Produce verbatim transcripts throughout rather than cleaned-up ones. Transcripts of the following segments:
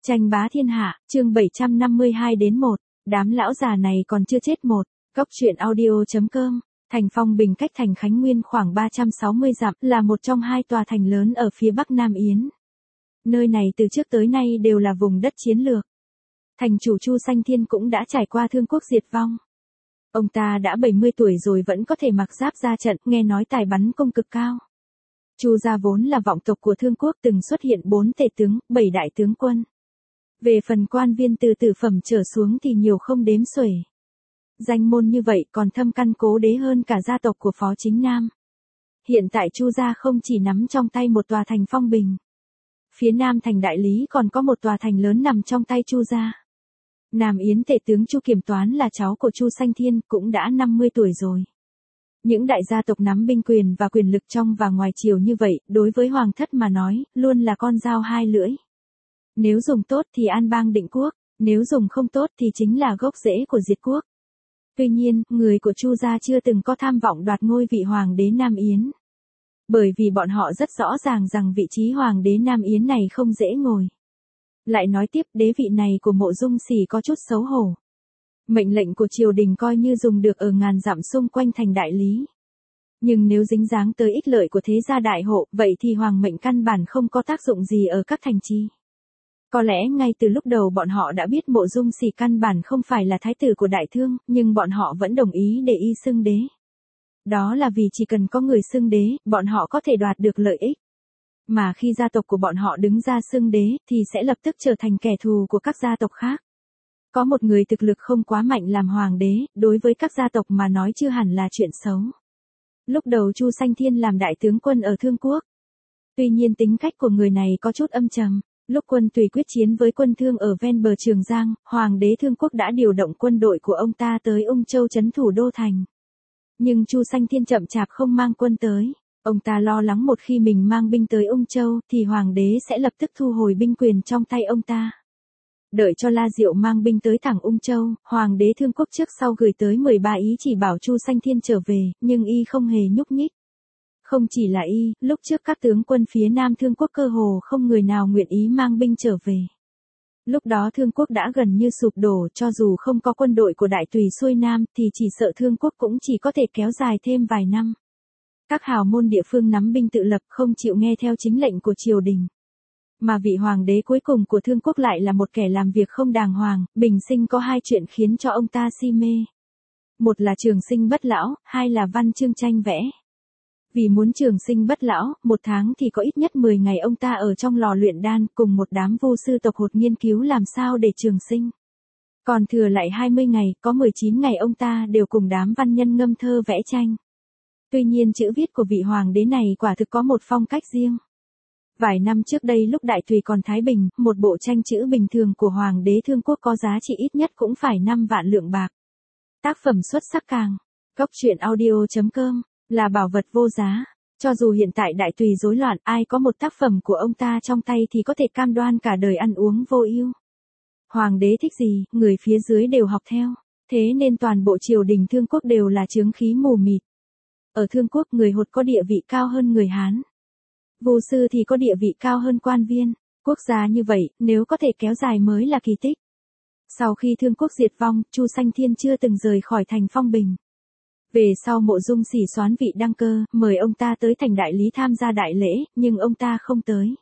Tranh bá thiên hạ, chương bảy trăm năm mươi hai đến một, đám lão già này còn chưa chết một. Góc truyện audio chấm com. Thành Phong Bình cách thành Khánh Nguyên khoảng ba trăm sáu mươi dặm, là một trong hai tòa thành lớn ở phía bắc Nam Yến. Nơi này từ trước tới nay đều là vùng đất chiến lược. Thành chủ Chu Sanh Thiên cũng đã trải qua thương quốc diệt vong. Ông ta đã bảy mươi tuổi rồi vẫn có thể mặc giáp ra trận, nghe nói tài bắn cung cực cao. Chu gia vốn là vọng tộc của Thương quốc, từng xuất hiện bốn tể tướng, bảy đại tướng quân. Về phần quan viên từ tử phẩm trở xuống thì nhiều không đếm xuể. Danh môn như vậy còn thâm căn cố đế hơn cả gia tộc của Phó Chính Nam. Hiện tại Chu gia không chỉ nắm trong tay một tòa thành Phong Bình. Phía nam thành Đại Lý còn có một tòa thành lớn nằm trong tay Chu gia. Nam Yến tể tướng Chu Kiểm Toán là cháu của Chu Sanh Thiên, cũng đã năm mươi tuổi rồi. Những đại gia tộc nắm binh quyền và quyền lực trong và ngoài triều như vậy, đối với hoàng thất mà nói, luôn là con dao hai lưỡi. Nếu dùng tốt thì an bang định quốc, nếu dùng không tốt thì chính là gốc rễ của diệt quốc. Tuy nhiên, người của Chu gia chưa từng có tham vọng đoạt ngôi vị hoàng đế Nam Yến. Bởi vì bọn họ rất rõ ràng rằng vị trí hoàng đế Nam Yến này không dễ ngồi. Lại nói tiếp, đế vị này của Mộ Dung Sỉ có chút xấu hổ. Mệnh lệnh của triều đình coi như dùng được ở ngàn dặm xung quanh thành Đại Lý. Nhưng nếu dính dáng tới ích lợi của thế gia đại hộ, vậy thì hoàng mệnh căn bản không có tác dụng gì ở các thành trì. Có lẽ ngay từ lúc đầu bọn họ đã biết Mộ Dung Sỉ căn bản không phải là thái tử của Đại Thương, nhưng bọn họ vẫn đồng ý để y xưng đế. Đó là vì chỉ cần có người xưng đế, bọn họ có thể đoạt được lợi ích. Mà khi gia tộc của bọn họ đứng ra xưng đế, thì sẽ lập tức trở thành kẻ thù của các gia tộc khác. Có một người thực lực không quá mạnh làm hoàng đế, đối với các gia tộc mà nói chưa hẳn là chuyện xấu. Lúc đầu Chu Sanh Thiên làm đại tướng quân ở Thương quốc. Tuy nhiên tính cách của người này có chút âm trầm. Lúc quân Tùy quyết chiến với quân Thương ở ven bờ Trường Giang, hoàng đế Thương quốc đã điều động quân đội của ông ta tới Ung Châu trấn thủ đô thành. Nhưng Chu Sanh Thiên chậm chạp không mang quân tới. Ông ta lo lắng một khi mình mang binh tới Ung Châu thì hoàng đế sẽ lập tức thu hồi binh quyền trong tay ông ta. Đợi cho La Diệu mang binh tới thẳng Ung Châu, hoàng đế Thương quốc trước sau gửi tới mười ba ý chỉ bảo Chu Sanh Thiên trở về, nhưng y không hề nhúc nhích. Không chỉ là y, lúc trước các tướng quân phía Nam Thương quốc cơ hồ không người nào nguyện ý mang binh trở về. Lúc đó Thương quốc đã gần như sụp đổ, cho dù không có quân đội của Đại Tùy xuôi Nam thì chỉ sợ Thương quốc cũng chỉ có thể kéo dài thêm vài năm. Các hào môn địa phương nắm binh tự lập không chịu nghe theo chính lệnh của triều đình. Mà vị hoàng đế cuối cùng của Thương quốc lại là một kẻ làm việc không đàng hoàng, bình sinh có hai chuyện khiến cho ông ta si mê. Một là trường sinh bất lão, hai là văn chương tranh vẽ. Vì muốn trường sinh bất lão, một tháng thì có ít nhất mười ngày ông ta ở trong lò luyện đan cùng một đám vô sư tộc hột nghiên cứu làm sao để trường sinh. Còn thừa lại hai mươi ngày, có mười chín ngày ông ta đều cùng đám văn nhân ngâm thơ vẽ tranh. Tuy nhiên chữ viết của vị hoàng đế này quả thực có một phong cách riêng. Vài năm trước đây lúc Đại Tùy còn thái bình, một bộ tranh chữ bình thường của hoàng đế Thương quốc có giá trị ít nhất cũng phải năm vạn lượng bạc. Tác phẩm xuất sắc càng. Góc truyện audio chấm com là bảo vật vô giá. Cho dù hiện tại Đại Tùy rối loạn, ai có một tác phẩm của ông ta trong tay thì có thể cam đoan cả đời ăn uống vô ưu. Hoàng đế thích gì, người phía dưới đều học theo. Thế nên toàn bộ triều đình Thương quốc đều là chướng khí mù mịt. Ở Thương quốc người Hột có địa vị cao hơn người Hán. Vô sư thì có địa vị cao hơn quan viên. Quốc gia như vậy, nếu có thể kéo dài mới là kỳ tích. Sau khi Thương quốc diệt vong, Chu Sanh Thiên chưa từng rời khỏi thành Phong Bình. Về sau Mộ Dung Sỉ soán vị đăng cơ, mời ông ta tới thành Đại Lý tham gia đại lễ, nhưng ông ta không tới.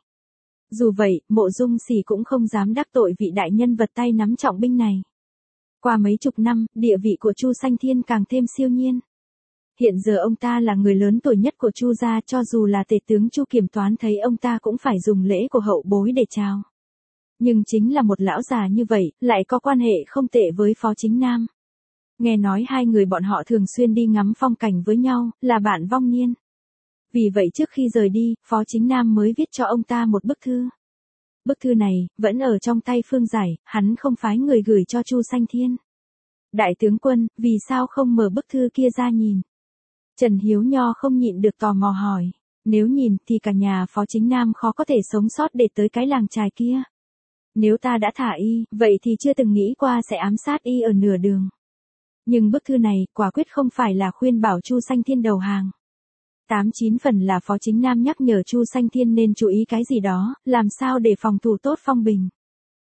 Dù vậy, Mộ Dung Sỉ cũng không dám đắc tội vị đại nhân vật tay nắm trọng binh này. Qua mấy chục năm, địa vị của Chu Sanh Thiên càng thêm siêu nhiên. Hiện giờ ông ta là người lớn tuổi nhất của Chu gia, cho dù là tể tướng Chu Kiểm Toán thấy ông ta cũng phải dùng lễ của hậu bối để chào. Nhưng chính là một lão già như vậy, lại có quan hệ không tệ với Phó Chính Nam. Nghe nói hai người bọn họ thường xuyên đi ngắm phong cảnh với nhau, là bạn vong niên. Vì vậy trước khi rời đi, Phó Chính Nam mới viết cho ông ta một bức thư. Bức thư này, vẫn ở trong tay Phương Giải, hắn không phái người gửi cho Chu Sanh Thiên. Đại tướng quân, vì sao không mở bức thư kia ra nhìn? Trần Hiếu Nho không nhịn được tò mò hỏi. Nếu nhìn thì cả nhà Phó Chính Nam khó có thể sống sót để tới cái làng chài kia. Nếu ta đã thả y, vậy thì chưa từng nghĩ qua sẽ ám sát y ở nửa đường. Nhưng bức thư này, quả quyết không phải là khuyên bảo Chu Sanh Thiên đầu hàng. Tám chín phần là Phó Chính Nam nhắc nhở Chu Sanh Thiên nên chú ý cái gì đó, làm sao để phòng thủ tốt Phong Bình.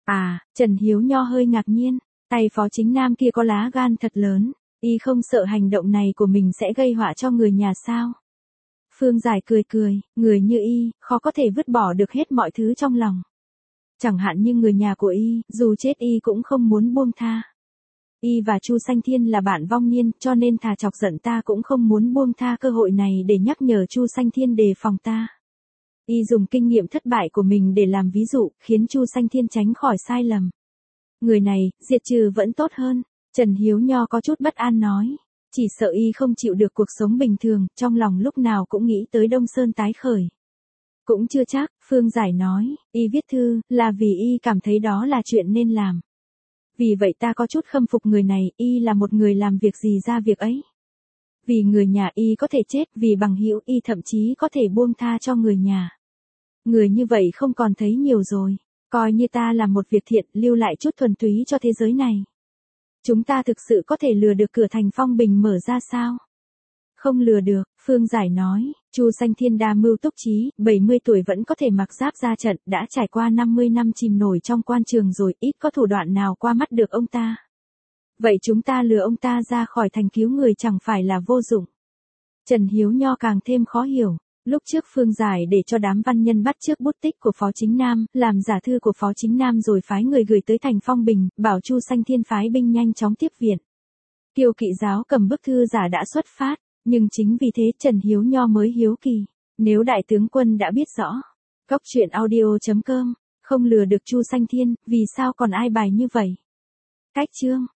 À, Trần Hiếu Nho hơi ngạc nhiên, tay Phó Chính Nam kia có lá gan thật lớn, y không sợ hành động này của mình sẽ gây họa cho người nhà sao? Phương Giải cười cười, người như y, khó có thể vứt bỏ được hết mọi thứ trong lòng. Chẳng hạn như người nhà của y, dù chết y cũng không muốn buông tha. Y và Chu Sanh Thiên là bạn vong niên, cho nên thà chọc giận ta cũng không muốn buông tha cơ hội này để nhắc nhở Chu Sanh Thiên đề phòng ta. Y dùng kinh nghiệm thất bại của mình để làm ví dụ, khiến Chu Sanh Thiên tránh khỏi sai lầm. Người này, diệt trừ vẫn tốt hơn. Trần Hiếu Nho có chút bất an nói. Chỉ sợ y không chịu được cuộc sống bình thường, trong lòng lúc nào cũng nghĩ tới Đông Sơn tái khởi. Cũng chưa chắc, Phương Giải nói, y viết thư, là vì y cảm thấy đó là chuyện nên làm. Vì vậy ta có chút khâm phục người này, y là một người làm việc gì ra việc ấy. Vì người nhà y có thể chết, vì bằng hữu y thậm chí có thể buông tha cho người nhà. Người như vậy không còn thấy nhiều rồi, coi như ta làm một việc thiện, lưu lại chút thuần túy cho thế giới này. Chúng ta thực sự có thể lừa được cửa thành Phong Bình mở ra sao? Không lừa được, Phương Giải nói, Chu Sanh Thiên đa mưu túc trí, bảy mươi tuổi vẫn có thể mặc giáp ra trận, đã trải qua năm mươi năm chìm nổi trong quan trường rồi, ít có thủ đoạn nào qua mắt được ông ta. Vậy chúng ta lừa ông ta ra khỏi thành cứu người chẳng phải là vô dụng. Trần Hiếu Nho càng thêm khó hiểu. Lúc trước Phương Giải để cho đám văn nhân bắt chước bút tích của Phó Chính Nam, làm giả thư của Phó Chính Nam rồi phái người gửi tới thành Phong Bình, bảo Chu Sanh Thiên phái binh nhanh chóng tiếp viện. Kiều Kỵ Giáo cầm bức thư giả đã xuất phát, nhưng chính vì thế Trần Hiếu Nho mới hiếu kỳ. Nếu đại tướng quân đã biết rõ, Cốc truyện audio chấm com, không lừa được Chu Sanh Thiên, vì sao còn ai bài như vậy? Cách chương